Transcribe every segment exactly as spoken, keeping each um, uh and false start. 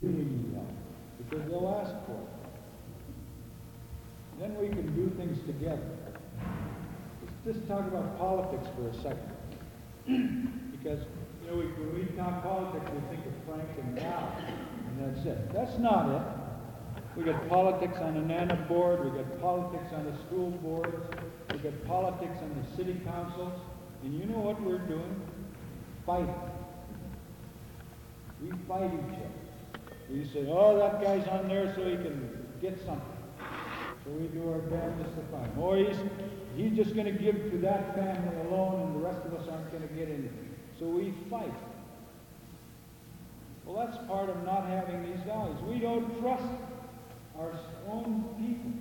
really need help, because they'll ask for it. Then we can do things together. Let's just talk about politics for a second. Because, you know, we, when we talk politics, we think of Frank and Val, and that's it. That's not it. We got politics on the NANA board, we got politics on the school boards, we got politics on the city councils, and you know what we're doing? Fighting. We fight each other. We say, oh, that guy's on there so he can get something. So we do our damnedest to fight him. Or he's, he's just going to give to that family alone and the rest of us aren't going to get anything. So we fight. Well, that's part of not having these values. We don't trust our own people.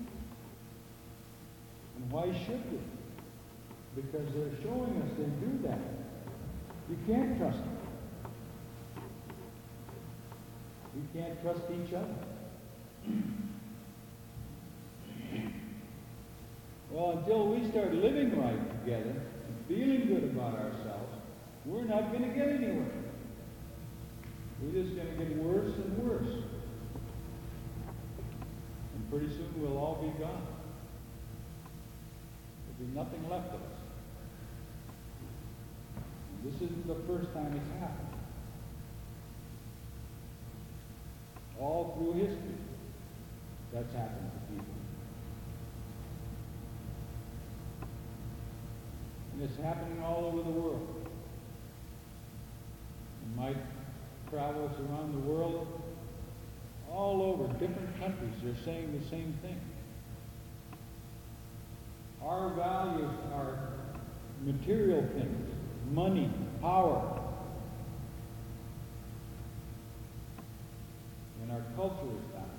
And why should we? Because they're showing us they do that. You can't trust them. We can't trust each other. Well, until we start living right together and feeling good about ourselves, we're not going to get anywhere. We're just going to get worse and worse. And pretty soon we'll all be gone. There'll be nothing left of us. And this isn't the first time it's happened. All through history, that's happened to people. And it's happening all over the world. In my travels around the world, all over different countries, they're saying the same thing. Our values are material things, money, power. And our culture is that.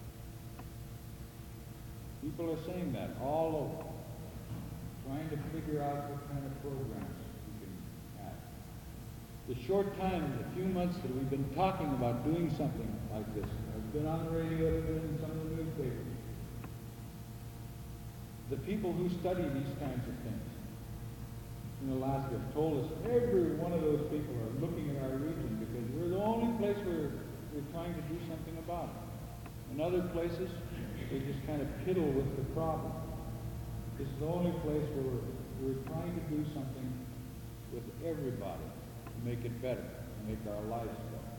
People are saying that all over, trying to figure out what kind of programs we can have. The short time, the few months that we've been talking about doing something like this, I've been on the radio, I've been in some of the newspapers. The people who study these kinds of things in Alaska have told us every one of those people are looking at our region because we're the only place where we're trying to do something about it. In other places, they just kind of piddle with the problem. This is the only place where we're, we're trying to do something with everybody to make it better, to make our lives better.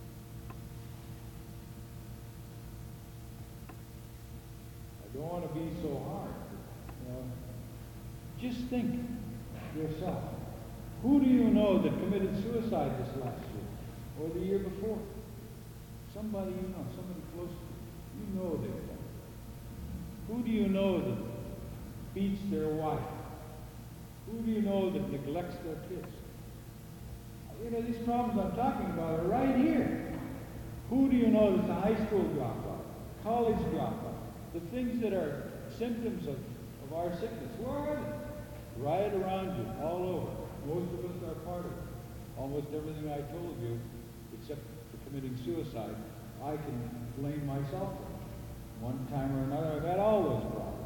I don't want to be so hard. You know, just think yourself. Who do you know that committed suicide this last year or the year before? Somebody you know, somebody close to you. You know they've done it. Who do you know that beats their wife? Who do you know that neglects their kids? You know, these problems I'm talking about are right here. Who do you know that's a high school dropout, college dropout? The things that are symptoms of, of our sickness, where are they? Right around you, all over. Most of us are part of it. Almost everything I told you, except for committing suicide, I can blame myself for. One time or another, I've had all those problems.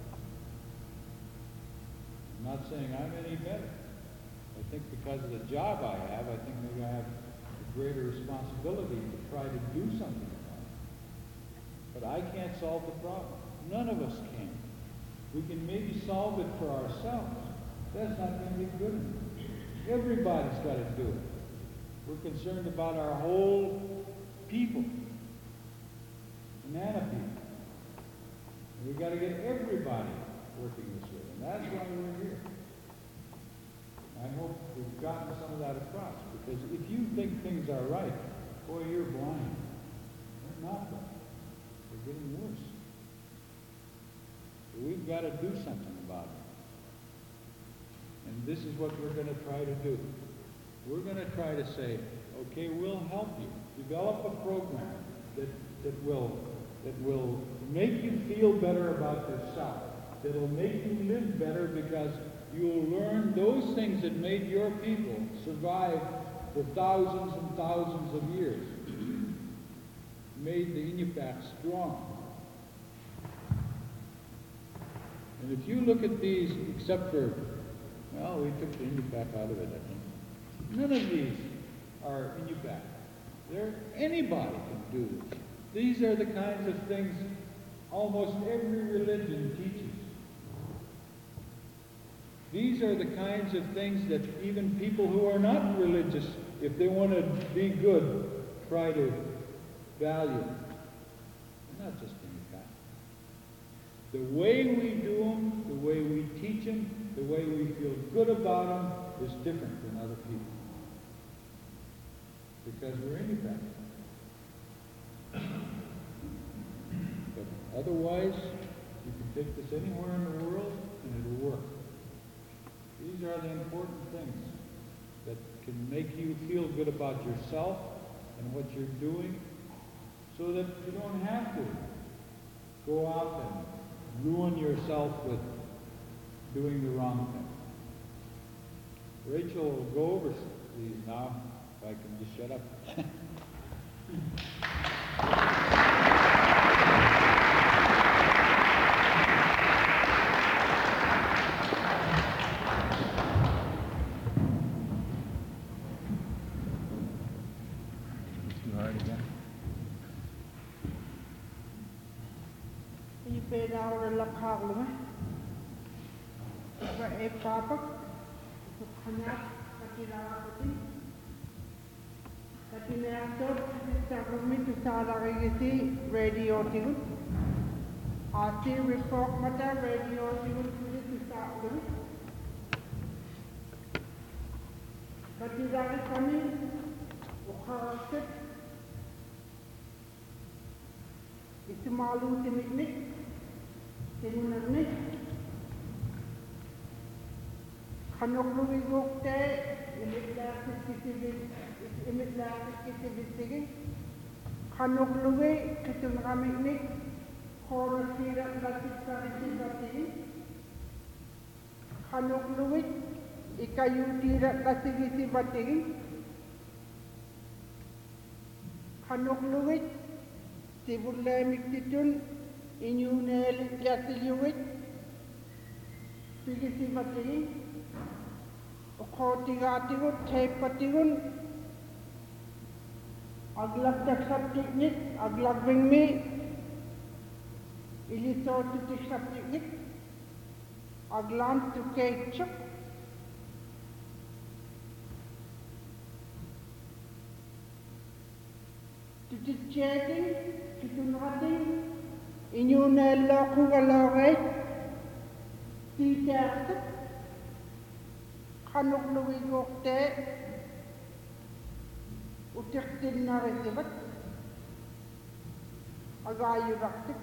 I'm not saying I'm any better. I think because of the job I have, I think maybe I have a greater responsibility to try to do something about it. But I can't solve the problem. None of us can. We can maybe solve it for ourselves. That's not going to be good enough. Everybody's got to do it. We're concerned about our whole people. Banana people. And we've got to get everybody working this way. And that's why we're here. I hope we've gotten some of that across. Because if you think things are right, boy, you're blind. They're not right. They're getting worse. So we've got to do something about it. And this is what we're going to try to do. We're going to try to say, okay, we'll help you. Develop a program that, that will that will make you feel better about yourself, that will make you live better because you'll learn those things that made your people survive for thousands and thousands of years, made the Inupiat strong. And if you look at these, except for, well, we took the Inupiat out of it, I think. None of these are Inupiat. They're, anybody can do this. These are the kinds of things almost every religion teaches. These are the kinds of things that even people who are not religious, if they want to be good, try to value. And not just any kind. The way we do them, the way we teach them, the way we feel good about them is different than other people. Because we're independent. But otherwise, you can take this anywhere in the world and it'll work. These are the important things that can make you feel good about yourself and what you're doing so that you don't have to go out and ruin yourself with doing the wrong thing. Rachel will go over these now, if I can just shut up. Now the Lakhalma, a papa, to connect Katinawati, Katinato, Savami to Salarigati, radio tune. I see report matter, radio tune to start with. Katinawati, Ukarasik, it's a malu to meet. Sinunarni Hanokluwi gokte imitlasis kitibit imitlasis kitibit sige Hanokluwi kitunramiknik Horosira lasit sarisi batigi Hanokluwi ikayutira lasigisi batigi Hanokluwi tibulamik titun Inyunel Yasiluit, Pigisi Matri, Okotigatigut, Tapatigun, Aglak Taksaptiknik, Aglak Bring Me, Ilisoti Saptiknik, Aglan to Kachuk, to the chatting, to do nothing. Inyunella kugalore, titert, Hanukluwi gokte, utirtin naritivat, agayu raktik.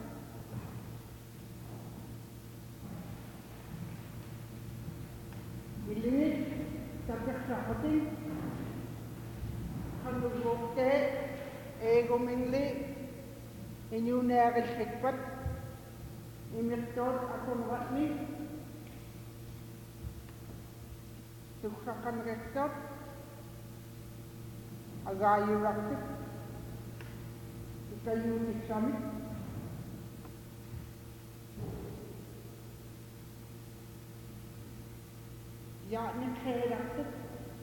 Ilimit, sabik sakati, Hanuk gokte, ego mingli, Inyunel Hikpat, Imirtod Akun Watni, Tuksakan Rektot, Agayu Raktik, Ikayuni Summit, Yatni Kheraktik,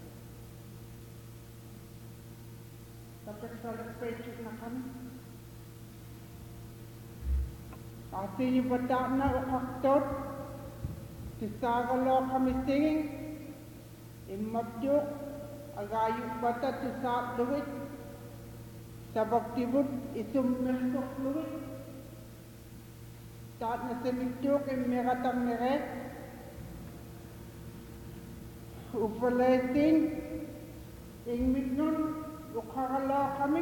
Tapaksal Pechuk Nakam. Asini batana ukaktot, tisagalo kami singing, imabjuk, agayu bata tisag luwit, sabaktibut isum mesok luwit, tat na semidjuk imiratang nere, ufalesin, ingmitnun, ukakalo kami,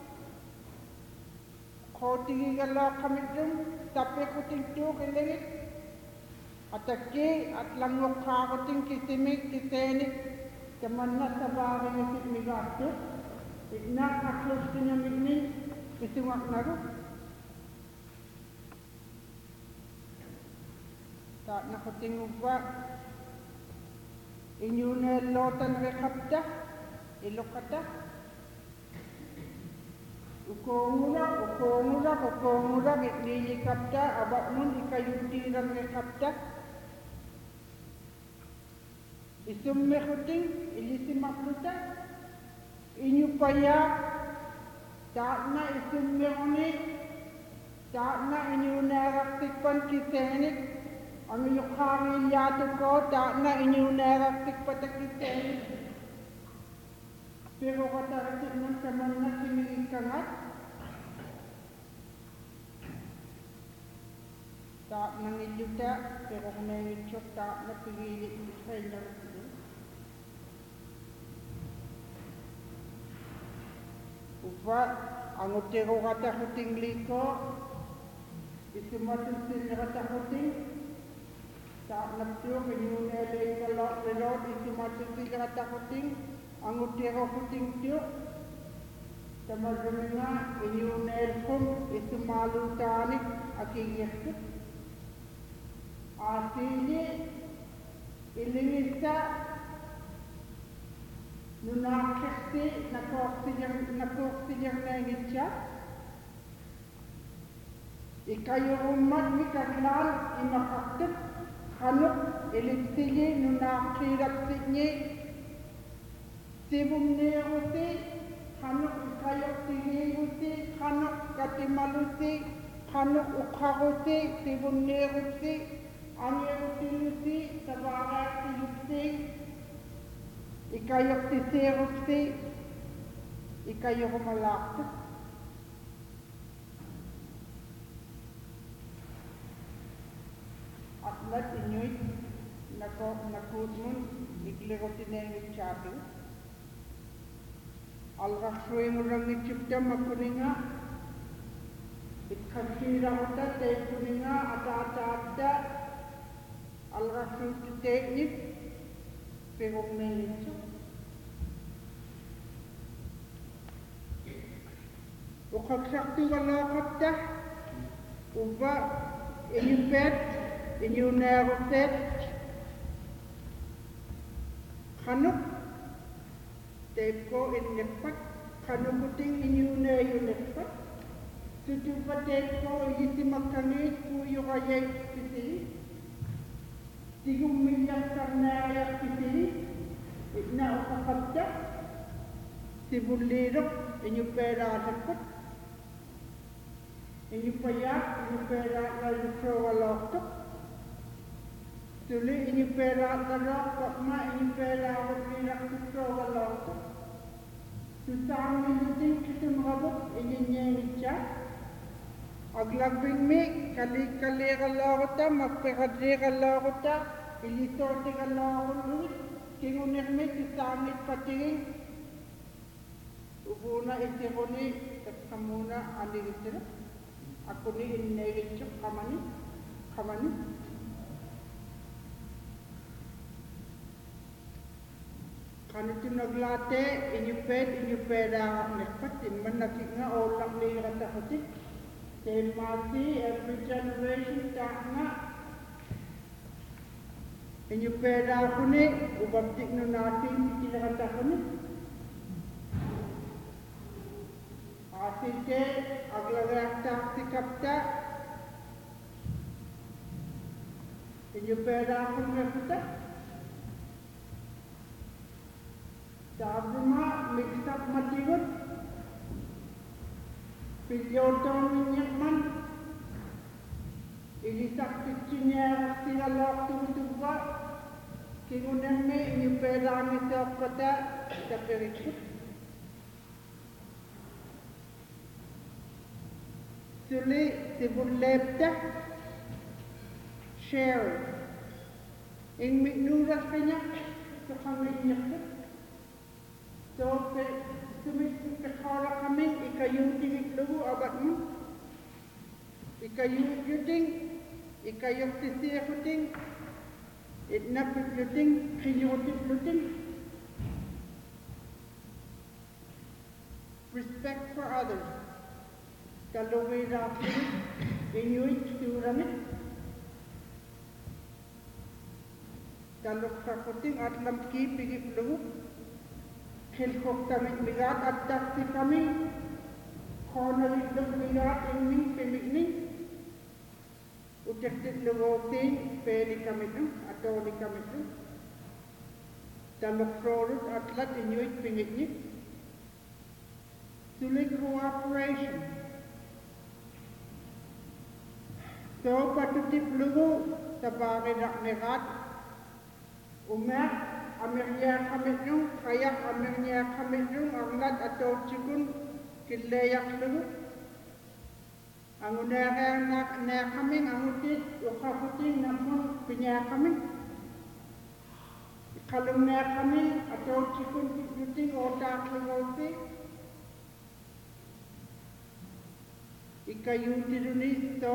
kotigigalo kami dun, tapi kuting tu kelengit, ataki atlangok kakuting kisimik kisenik, kemana sabari ngisip migatu, ignak aklus kinamik ni kisungak naru. Tak nak kuting ubah, inyune lotan rekapta, ilokata. Ukongura, ukongura, ukongura, ikli kapta, abak nun ikayuti dan kapta. Isum mekuting, ilisi makluta, inyupaya, taatna isummeroni, taatna inyuneraktikpan kitenik, ang yukhamin yato ko, taatna inyuneraktikpatak kitenik. Pero kataratik ng saman na sinikangat, taat ng iluta, pero kung may ityok, taat na pigilit mo sa ilang ito. Upa, ang utero katakuting liko, isumatong sila katakuting, taat na ito, kinyunelay kalot, isumatong sila katakuting, ang utero kuting ito, sa magaminga, inyunel kong, isumalutanik, akigyasit. Asini, ilingisa, nunakasti, nakoksiyang nangitsa. Ikayo umat mi kaglal, imakakit, hanok, ilipsiye, nunakirapsinye, sibum niyosi, hanok, ikayo siyegusi, hanok, katimalusi, hanok, ukhagusi, sibum niyosi, ang iyong silusi, sa barat silusi, ikayok siserusi, ikayok malakot. Atlat inyo'y nakutmun, iglirotin na yung chabi. Al-Rakhshuay mo lang ni Chipta makuninga, itkhansira ko ta, tayo kuninga, ata-ata-ata, Al-Rakhshuay teknik, pero may ito. Ukagsakti walakot ta, uba, inyong pet, inyong narotet, kanuk, teko inekpat, kanukuting inyong na yung nekpat, tutupa teko, iyisimakangit, puyo kayay piti, tigong milyang karnaya piti, na ukakapta, sibulirok, inyong pera adakot, inyong payak, inyong pera lalukro waloktok, tuli inyong pera kalok, pakma inyong pera wakirak tukro waloktok, susang minutin kitumrabot, inyong nyengitsa, aglagbing mi, kali-kali kalokota, magpekadri kalokota, ilisorti kalokot, kingunik mi, susangit patingin, ubuna itironi, kamuna anilitirap, ako ni inelitsok kamani, kamani. Kano tinaglate, inyuped, inyupeda nekpat, imman nakik nga olang ni ratakotik. Dahil mati, every generation tak nga. Inyupeda ako ni, ubabdik no natin, itinakata ko ni. Asite, aglagakta, sikapta. Inyupeda ako nga kita. Sabuma mixtap matigut, pilyotong minyakman, ilisak ticinya silalok tutuba, kingunan me inyupeda ngisap kata sa perikut. Suli sibun lepta, share, ing miknuras kanya sa kanginyakut. So, sumit kakara kami, ikayong tingit lugu abatmu, ikayong yuting, ikayong sisiya kuting, itnapit luting, kinyotip luting. Respect for others. Kalungay rapi, inyuit siuramit. Kalok sa kuting at lamki pigit lugu. Khilkok tamit migat at taksi kami, konalit ng migat ingning pimigning, ujaktit lugotin, peli kami ng, atoli kami ng, talok prorus atlat inyuit pingitnik, Tuli cooperation. So patuti plugu tabari nak nerat. Umat amirnya kaminyung kayak amirnya kaminyung anglat atau cikun kilayak lugu. Angunara nak na kaming angutit ukaputing namun pinya kaming. Kalau na kami atau cikun kiputing otak lengoti. Ikayu tirunis to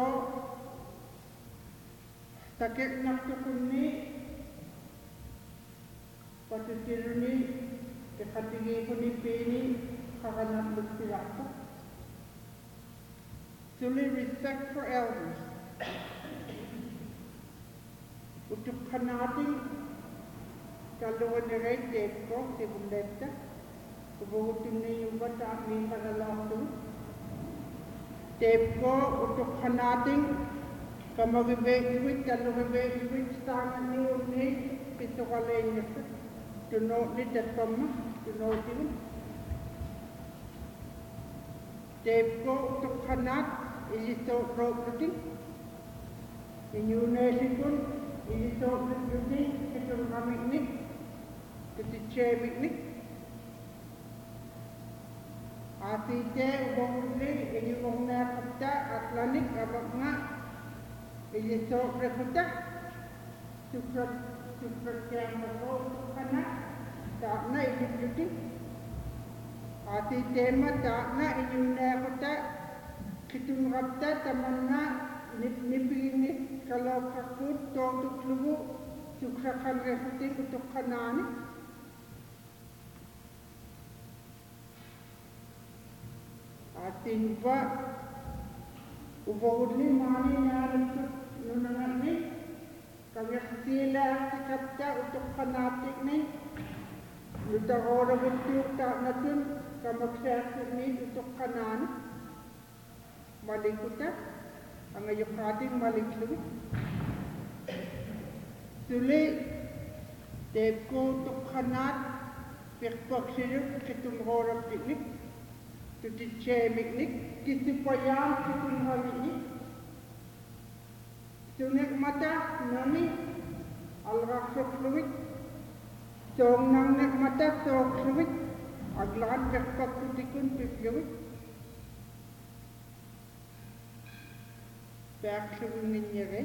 takek nak tukuni patu tiruni kekatingi kuni peni karanat berpilaka. Tuli respect for elders. Untuk kanating kalau nerai deko sebuleta kebutuhan ni juga tak minta dalam tu. Deko untuk kanating kamagibig kalau gibig tangan ni ni pitu kaleng ni tu no ni datama tu no tin. Deko untuk kanat ini so property. Ini unesikun ini so property itu kami ni itu cewek ni. Asite ubanguli ini ubangna kita atlanik abangna ini so property super super yang berlaku karena tak na ini beauty. Asite mah tak na ini ubangna kita Kitung rapta tamanna nipini kalau kakut tontuk lugu sukrakan rehuting untuk kanani. Atin ba ubahudli mani nyaran nunangan ni kawyak sila sikapta untuk kanatik ni luta ora betul tak natun kamaksyak ni untuk kanani. Malikuta, ang ayukating maliklu. Suli, debko tukhanat, pikpaksiruk kitumhorap diklik, tutitchemiklik, kisupayam kitumhaliklik. Sunik mata, nami, alraksokluwik, song nangnek mata, sokluwik, aglaan pikpakutikun pikluwik. Bergkluwen ninjere.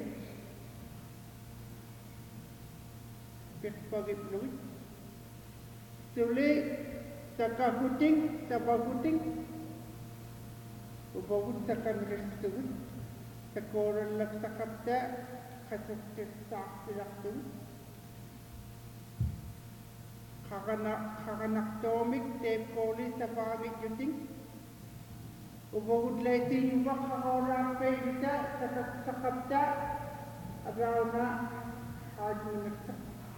Bergpagipluwen. Suli takahuting, tabahuting. Ubagut takan restuwen. Takoran lak takapta, kasuktis tak silaktuwen. Kakanak tomik, tepkoli tabamik yuting. Ubahud laitin ubah kakoran pehita sakapta agawna haju nakta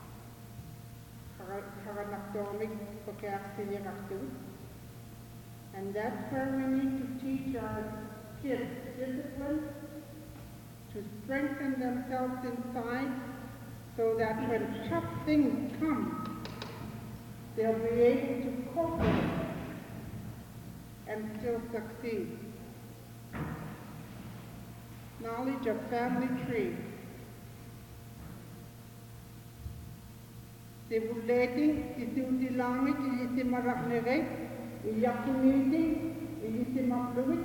kakanak tomik pagkaksili naktu. And that's where we need to teach our kids discipline to strengthen themselves inside so that when tough things come, they'll be able to cope with it and still succeed. Knowledge of family tree. Sibulating, isuti langit, isi marak neray, iyakumiting, isi makluwit,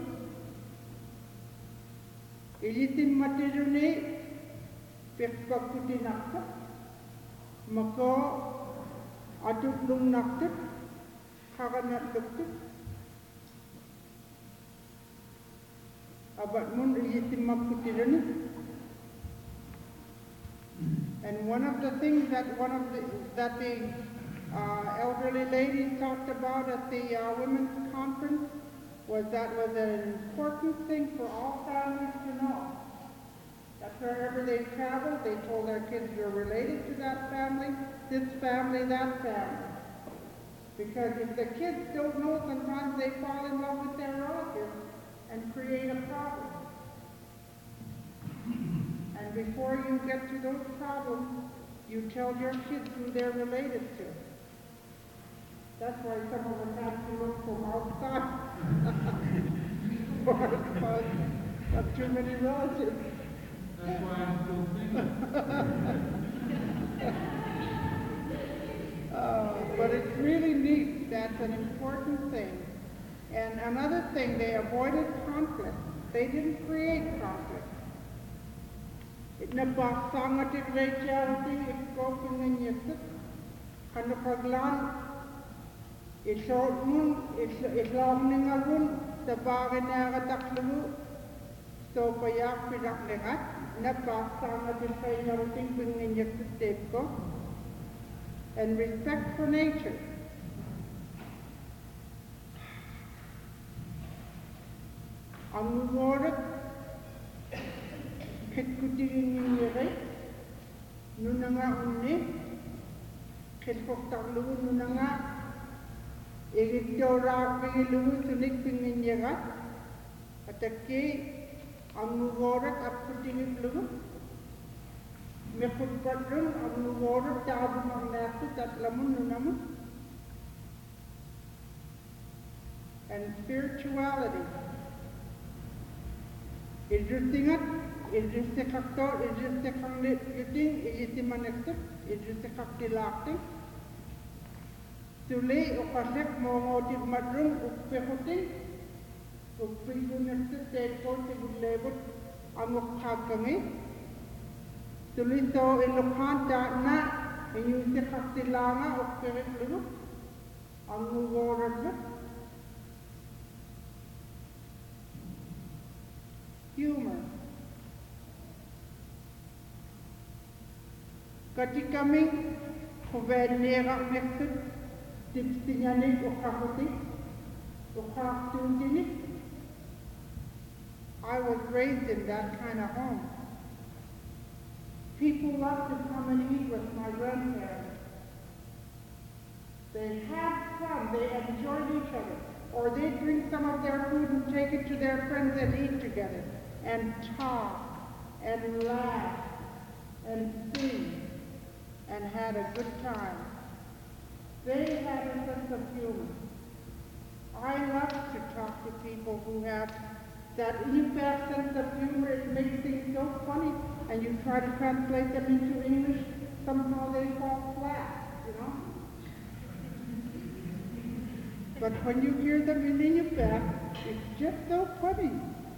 isi matiruni, pikpakuti nakta, mako atutlung nakta, kakanat luktut, Abat mun iyitimap kutirani. And one of the things that one of the that the uh, elderly ladies talked about at the uh, women's conference was that was an important thing for all families to know. That wherever they traveled, they told their kids you're related to that family, this family, that family. Because if the kids don't know, sometimes they fall in love with their relatives and create a problem. And before you get to those problems, you tell your kids who they're related to. That's why some of us have to look from outside or because of too many relatives. That's why I'm still single. Uh, but it's really neat. That's an important thing. And another thing, they avoided conflict. They didn't create conflict. It napasanga ti charity spoken in Yusuf. Kanukaglan. It's all moon. It's long agun. The baginara taklu. So payak pidak lehat. Napasanga ti charity spoken in Yusuf tepko. And respect for nature. Ang ngorak kitkutingin niyere nunanga unni kitkoktak lugu nunanga igitora pingilugu tunik pingin yagat ataki ang ngorak apkutingin lugu mekutpatrung ang ngorak tabu mangnatu tatlamun nunamu. And spirituality. Idrustingat, idrustikaktor, idrustikangliting, idrustimanaksik, idrustikaktilakting. Suli ukasek mongotiv madrung ukpehuting, ukpigunaksik teko sigulebut amuk kagkangi. Suli so ilukhan na inyustikaktilanga ukpehitlugu, amugoragak. Humor. Ketika kami kuvenera meksud tipstinyanik ukahutik, ukahtujinik. I was raised in that kind of home. People loved to come and eat with my grandparents. They had fun, they enjoyed each other. Or they'd drink some of their food and take it to their friends and eat together. And talk, and laugh, and sing, and had a good time. They had a sense of humor. I love to talk to people who have that in-fact sense of humor. It makes things so funny, and you try to translate them into English, somehow they fall flat, you know? But when you hear them in in-fact, it's just so funny.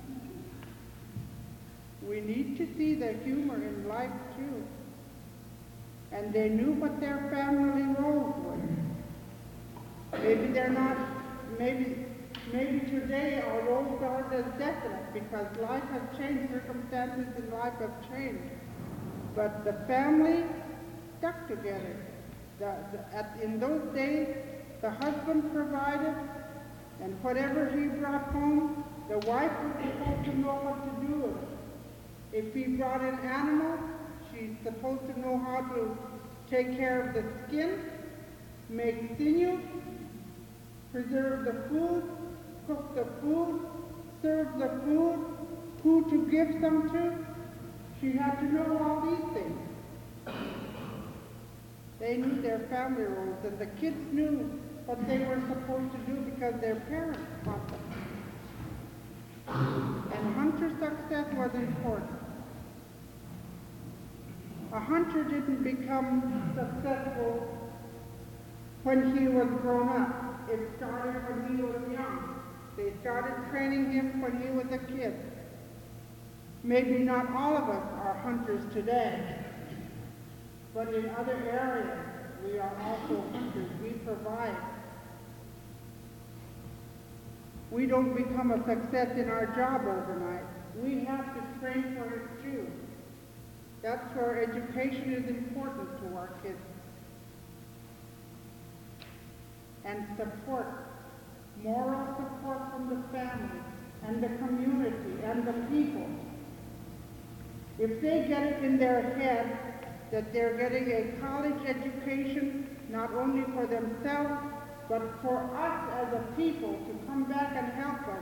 We need to see the humor in life too. And they knew what their family roles were. Maybe they're not, maybe, maybe today our roles aren't as definite because life has changed, circumstances in life have changed. But the family stuck together. The, the, at, in those days, the husband provided, and whatever he brought home, the wife was supposed to know what to do with it. If he brought an animal, she's supposed to know how to take care of the skin, make sinew, preserve the food, cook the food, serve the food, who to give some to. She had to know all these things. They knew their family roles, and the kids knew what they were supposed to do because their parents taught them. And hunter success was important. A hunter didn't become successful when he was grown up. It started when he was young. They started training him when he was a kid. Maybe not all of us are hunters today, but in other areas we are also hunters. We provide. We don't become a success in our job overnight. We have to train for it too. That's where education is important to our kids. And support, moral support from the family and the community and the people. If they get it in their head that they're getting a college education, not only for themselves, but for us as a people to come back and help us,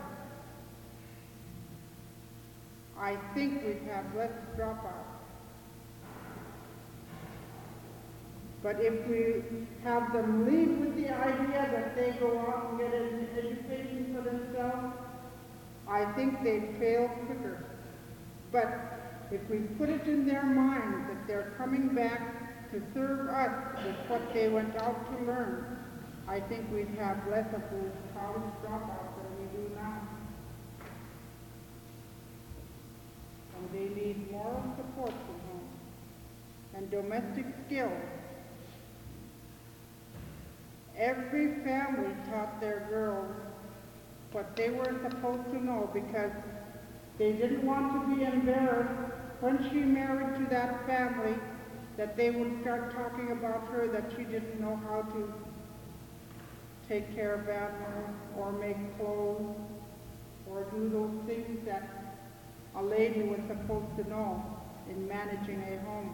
I think we'd have less dropouts. But if we have them leave with the idea that they go out and get an education for themselves, I think they fail quicker. But if we put it in their minds that they're coming back to serve us with what they went out to learn, I think we'd have less of those college dropouts than we do now. And they need moral support from home and domestic skills. Every family taught their girls what they were supposed to know because they didn't want to be embarrassed when she married to that family that they would start talking about her that she didn't know how to take care of animals or make clothes or do those things that a lady was supposed to know in managing a home.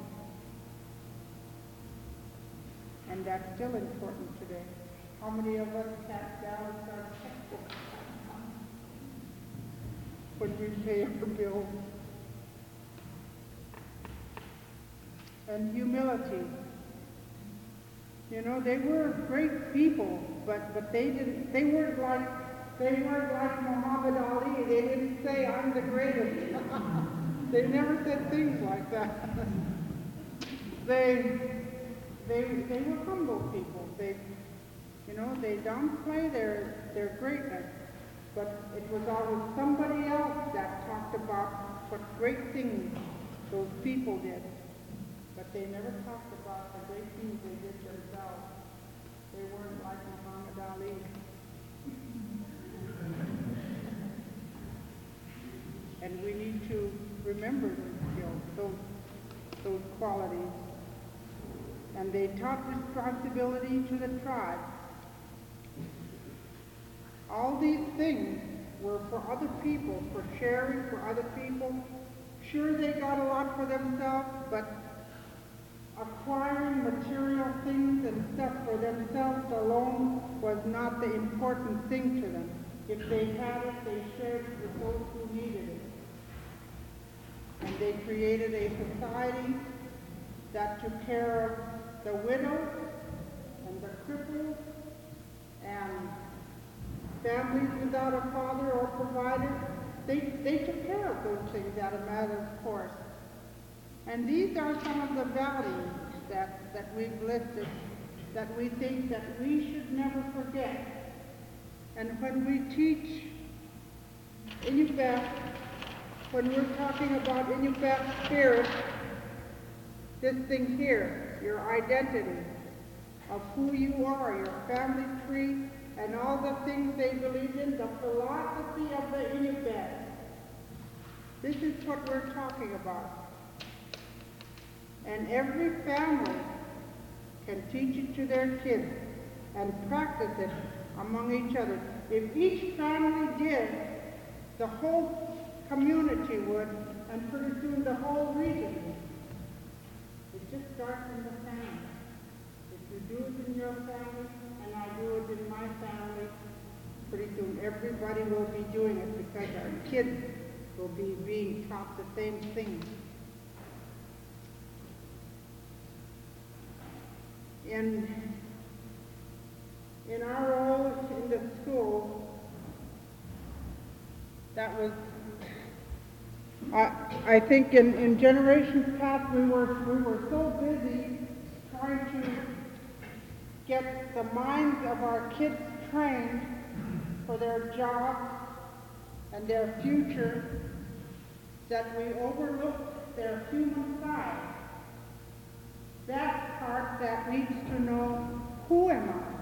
And that's still important today. How many of us sat down and started checkbooks when we pay our bills? And humility. You know, they were great people, but, but they didn't, they weren't like, they weren't like Muhammad Ali. They didn't say, I'm the greatest. They never said things like that. they, they, they were humble people. They, you know, they downplay their, their greatness, but it was always somebody else that talked about what great things those people did. But they never talked about the great things they did themselves. They weren't like Muhammad Ali. And we need to remember those skills, those, those qualities. And they taught responsibility to the tribe. All these things were for other people, for sharing for other people. Sure, they got a lot for themselves, but acquiring material things and stuff for themselves alone was not the important thing to them. If they had it, they shared it with those who needed it. And they created a society that took care of the widow and the crippled and families without a father or provider. They, they took care of those things out of matter of course. And these are some of the values that, that we've listed that we think that we should never forget. And when we teach Inupiaq, when we're talking about Inupiaq spirit, this thing here, your identity of who you are, your family tree, and all the things they believe in, the philosophy of the Inupiaq. This is what we're talking about. And every family can teach it to their kids and practice it among each other. If each family did, the whole community would, and pretty soon the whole region would. It just starts in the family. If you do it in your family, and I do it in my family, pretty soon everybody will be doing it because our kids will be being taught the same thing. In, in our roles in the school, that was, I, I think in, in generations past we were, we were so busy trying to get the minds of our kids trained for their jobs and their future that we overlooked their human side. That part that needs to know, who am I?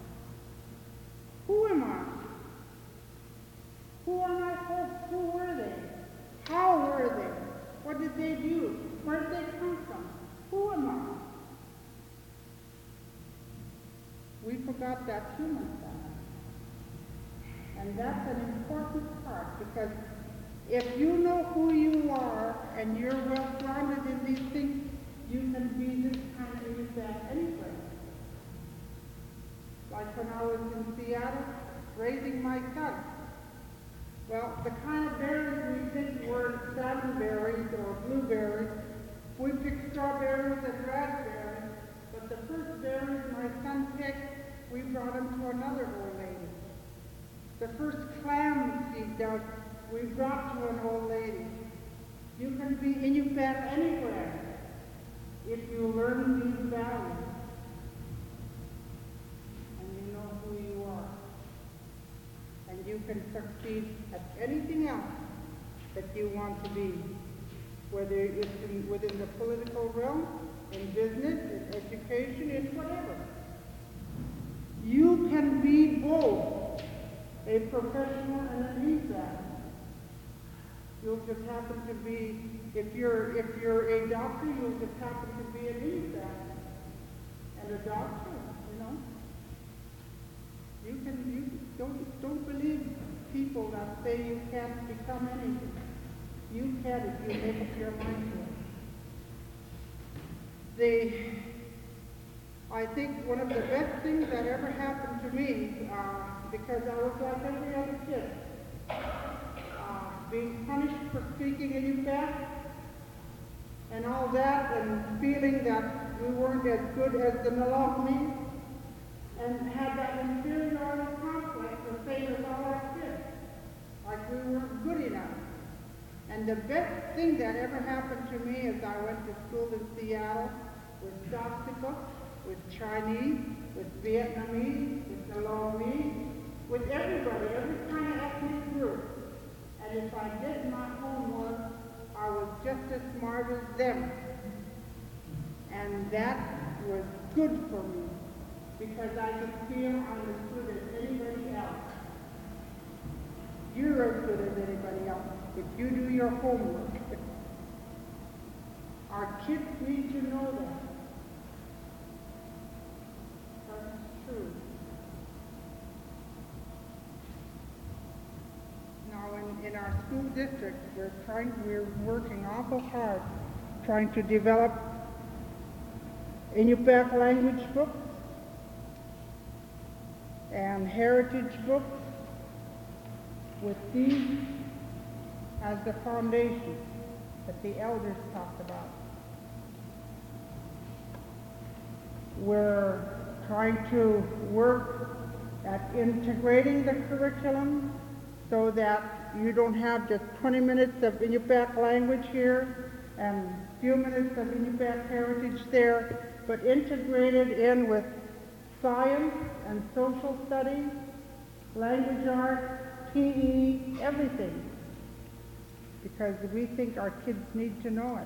Who am I? Who are my folks? Who were they? How were they? What did they do? Where did they come from? Who am I? We forgot that human side. And that's an important part because if you know who you are and you're well-grounded in these things, you can be this kind of Inupiaq anywhere. Like when I was in Seattle, raising my son. Well, the kind of berries we think were salmon berries or blueberries, we picked strawberries and raspberries, but the first berries my son picked, we brought him to another old lady. The first clams he dug, we brought to an old lady. You can be Inupiaq anywhere if you learn these values and you know who you are. And you can succeed at anything else that you want to be, whether it's in, within the political realm, in business, in education, in whatever. You can be both a professional and an Inupiaq. You'll just happen to be, if you're if you're a doctor, you'll just happen to be an Inupiaq and a doctor, you know. You can you don't don't believe people that say you can't become anything. You can if you make up your mind to it. The I think one of the best things that ever happened to me, uh, because I was like every other kid, uh, being punished for speaking Inupiaq and all that, and feeling that we weren't as good as the Nalokmi, and had that inferiority complex the same as all our kids, like we weren't good enough. And the best thing that ever happened to me is I went to school in Seattle with Doxicus, with Chinese, with Vietnamese, with Nalokmi, with everybody, every kind of ethnic group. And if I did my homework, I was just as smart as them. And that was good for me, because I could feel I'm as good as anybody else. You're as good as anybody else if you do your homework. Our kids need to know that. That's true. Now in, in our school district, we're trying, we're working awful hard trying to develop Inupiaq language books and heritage books with these as the foundation that the elders talked about. We're trying to work at integrating the curriculum so that you don't have just twenty minutes of Inupiaq language here and a few minutes of Inupiaq heritage there, but integrated in with science and social studies, language arts, P E, everything, because we think our kids need to know it.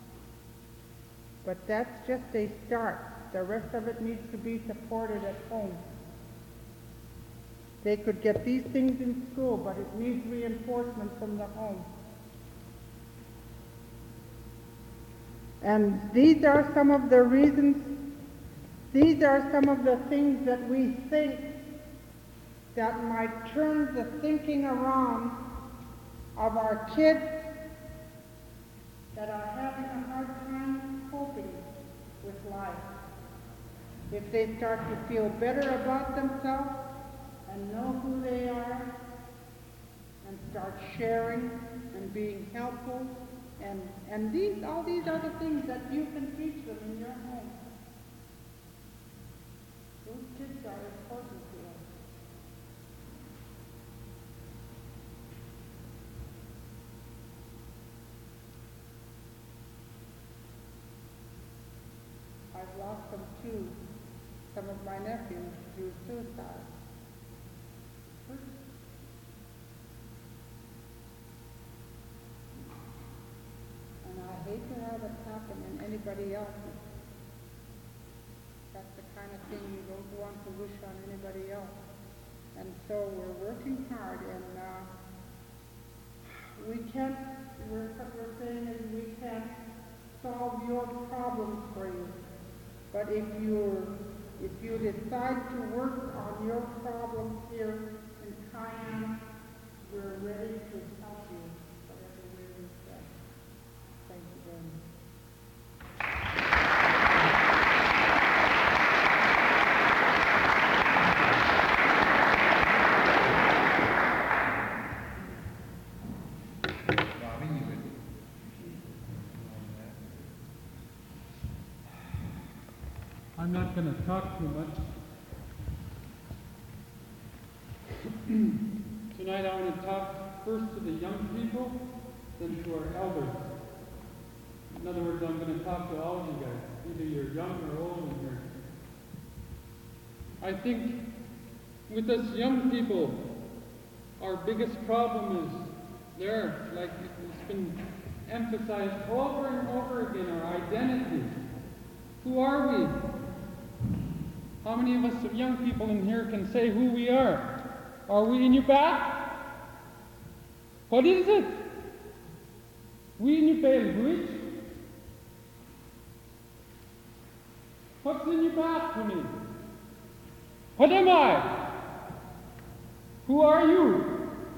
But that's just a start. The rest of it needs to be supported at home. They could get these things in school, but it needs reinforcement from the home. And these are some of the reasons, these are some of the things that we think that might turn the thinking around of our kids that are having a hard time coping with life. If they start to feel better about themselves and know who they are and start sharing and being helpful, and, and these, all these other things that you can teach them in your home. Those kids are important to us. I've lost them too, some of my nephews through suicide. And I hate to have it happen in anybody else. That's the kind of thing you don't want to wish on anybody else. And so we're working hard, and uh, we can't, we're, what we're saying is we can't solve your problems for you. But if you if you decide to work on your problems here in Cayenne, we're ready to help you, whatever way we can. Thank you very much. I'm not going to talk too much. Tonight I want to talk first to the young people, then to our elders. In other words, I'm going to talk to all of you guys, either you're young or old in here. I think with us young people, our biggest problem is there, like it's been emphasized over and over again, our identity. Who are we? How many of us young people in here can say who we are? Are we in your back? What is it? We in your language? What's in your back for me? What am I? Who are you?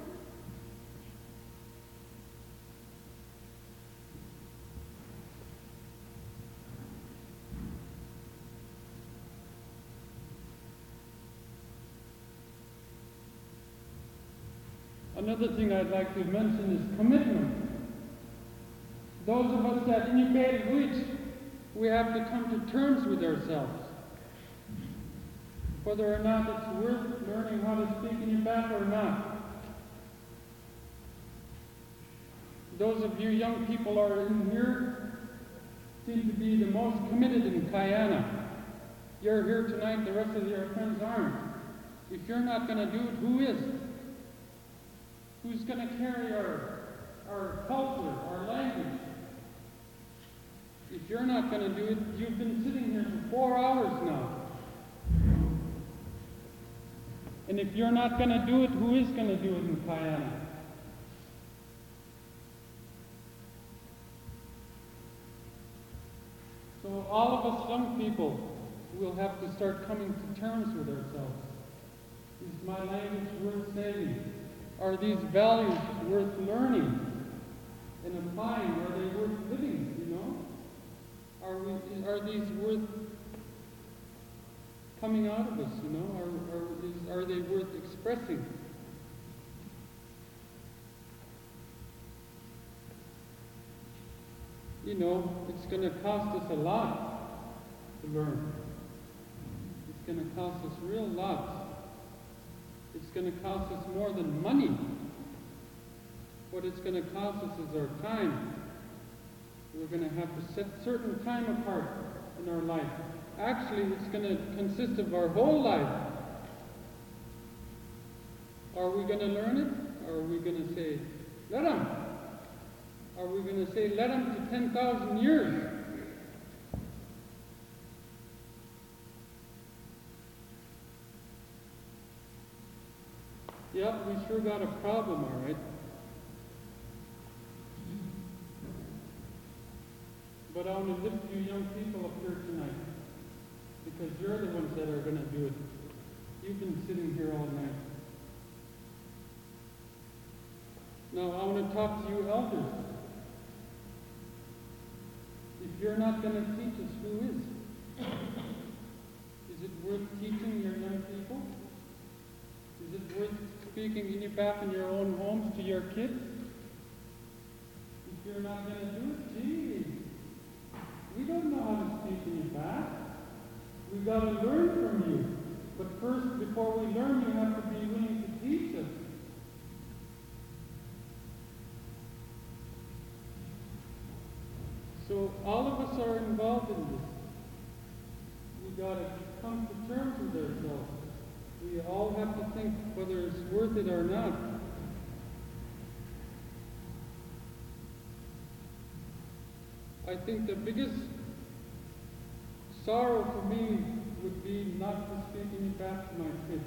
Another thing I'd like to mention is commitment. Those of us that in your language, we have to come to terms with ourselves. Whether or not it's worth learning how to speak in your back or not. Those of you young people are in here seem to be the most committed in Kayana. You're here tonight, the rest of your friends aren't. If you're not going to do it, who is? Who's going to carry our, our culture, our language? If you're not going to do it, you've been sitting here for four hours now. And if you're not going to do it, who is going to do it in Kayana? So all of us young people will have to start coming to terms with ourselves. Is my language worth saving? Are these values worth learning and applying? Are they worth living, you know? Are, we, are these worth coming out of us, you know? Are, are, is, are they worth expressing? You know, it's going to cost us a lot to learn. It's going to cost us real lots. It's going to cost us more than money. What it's going to cost us is our time. We're going to have to set certain time apart in our life. Actually, it's going to consist of our whole life. Are we going to learn it? Or are we going to say, let them? Are we going to say, let them to ten thousand years? Yeah, we sure got a problem, all right. But I want to lift you young people up here tonight, because you're the ones that are going to do it. You've been sitting here all night. Now, I want to talk to you elders. If you're not going to teach us, who is? Is it worth teaching your young people? Is it worth speaking in your back in your own homes to your kids? If you're not going to do it, gee, we don't know how to speak in your back. We've got to learn from you. But first, before we learn, you have to be willing to teach us. So all of us are involved in this. We've got to come to terms with ourselves. We all have to think whether it's worth it or not. I think the biggest sorrow for me would be not to speak any back to my kids.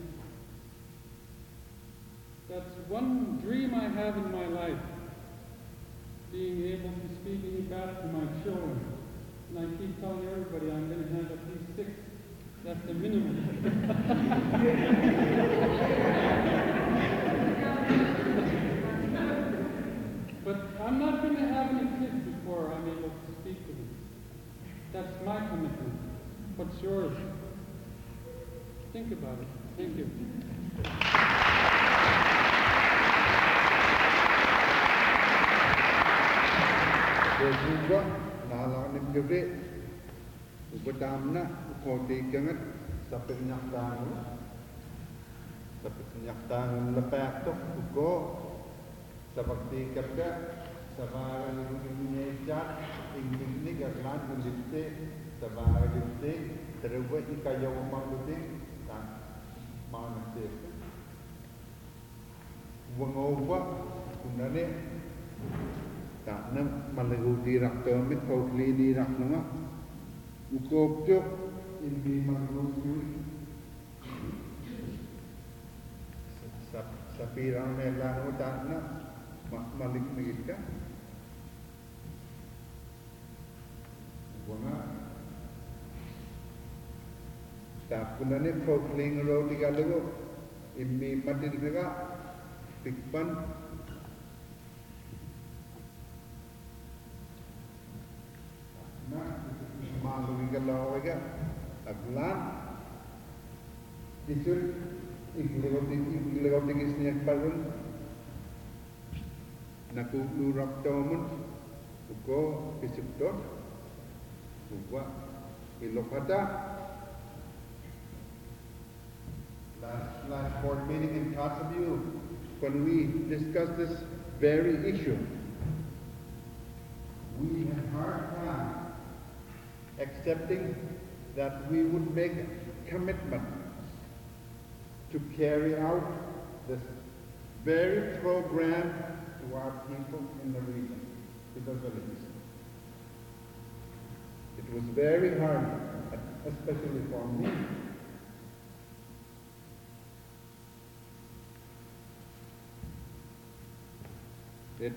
That's one dream I have in my life, being able to speak any back to my children. And I keep telling everybody I'm going to have at least six. That's the minimum. But I'm not going to have any kids before I'm able to speak to them. That's my commitment. What's yours? Think about it. Thank you. Juga, nalang ni gabe, Ubadamna ukotikangat sa pinyaktangan sa pinyaktangan lapaktok uko sa pagtikap ka sa baral inyechat ingnig aglan undite sa baral undite terwet ikayaw mabuting ta manasir wangowa kunane ta na malaguti raktomit pauklini raknanga ukopjok hindi maglusuy sa sa pirang melang utan na malikmigit ka wanga ta kunane paukling ro digalago immi matin ka tikpan na malugi kalau aga aglan isun iglego iglego tingis niyak parun naku lurak tomun uko pisuktor uwa ilokata last last board meeting in Kotzebue when we discussed this very issue we had hard time accepting that we would make a commitment to carry out this very program to our people in the region, to the villages. It was very hard, especially for me. It,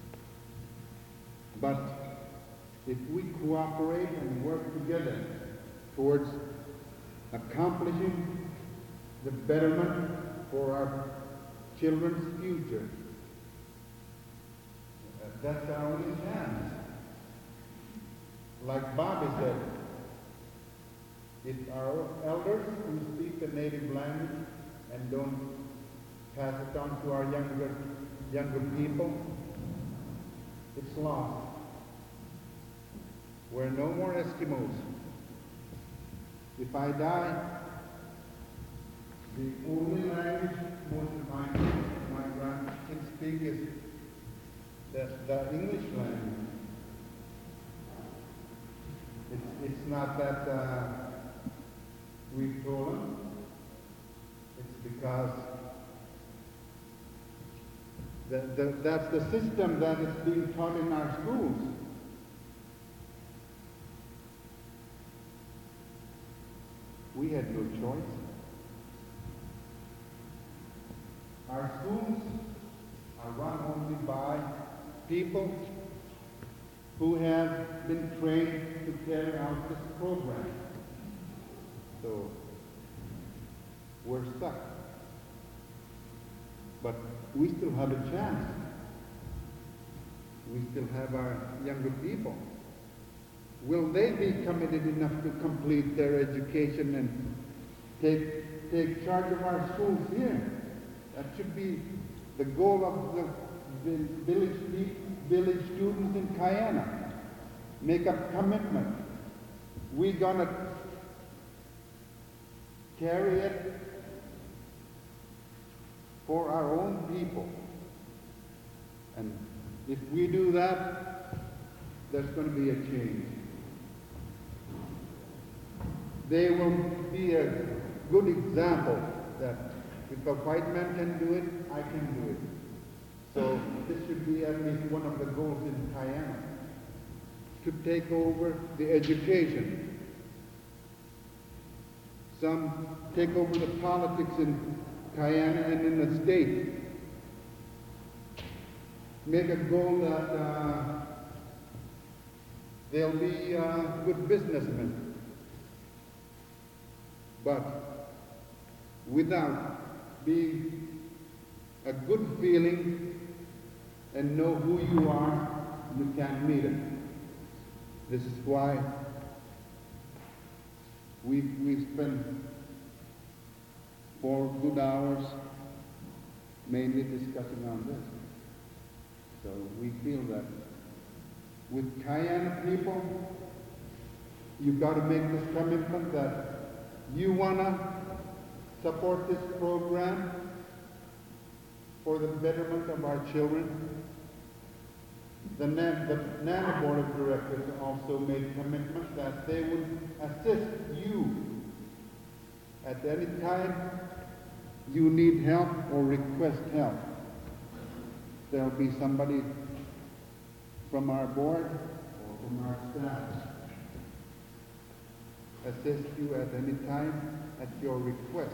but if we cooperate and work together towards accomplishing the betterment for our children's future, that's our only chance. Like Bobby said, if our elders who speak the native language and don't pass it on to our younger younger people, it's lost. We're no more Eskimos. If I die, the only language most of my, my grandkids speak is the, the English language. It's, it's not that uh, we've told them. It's because the, the, that's the system that is being taught in our schools. We had no choice. Our schools are run only by people who have been trained to carry out this program. So we're stuck. But we still have a chance. We still have our younger people. Will they be committed enough to complete their education and take, take charge of our schools here? That should be the goal of the village, village students in Kayana. Make a commitment. We're gonna carry it for our own people. And if we do that, there's going to be a change. They will be a good example that if a white man can do it, I can do it. So this should be at least one of the goals in Kayana, to take over the education. Some take over the politics in Kayana and in the state. Make a goal that uh, they'll be uh, good businessmen. But without being a good feeling and know who you are, you can't meet it. This is why we we spend four good hours mainly discussing on this. So we feel that with Kayana people, you got to make this commitment that you want to support this program for the betterment of our children. The N A N, the NANA Board of Directors also made a commitment that they would assist you at any time you need help or request help. There'll be somebody from our board or from our staff assist you at any time at your request.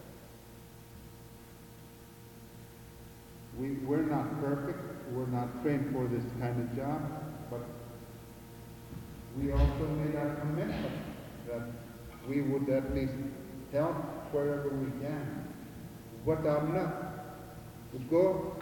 We, we're not perfect, we're not trained for this kind of job, but we also made our commitment that we would at least help wherever we can. What I'm not, go,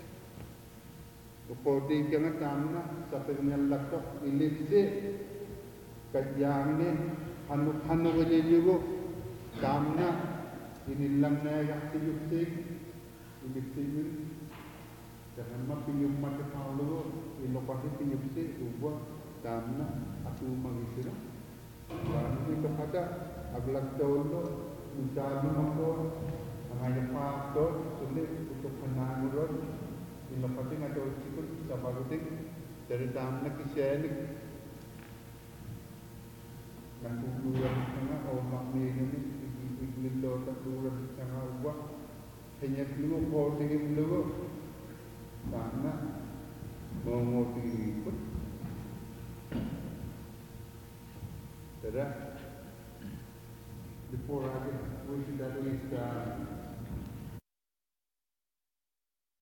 upodi kena tamna, sa pagnyalakok iliksi, kadyangin, hanu hanu kajijugo, tamna, inilang na yaksiyuksik, iliksi jangan mah pinyum mati palu, ilokasi pinyupsi, ubah, tamna, aku mengisir. Bahan itu kepada aglak dolo, mencari mangkor, mengajak pakor, sulit untuk menangurut, ilokasi ngado sikut, sabarutik dari tamna kisienik. Nangkuduran tengah, omak ni ini, iglil do tak duran tengah ubah, hanya dulu kau tinggi dulu. Karena mengerti itu, before I get, we should at least uh,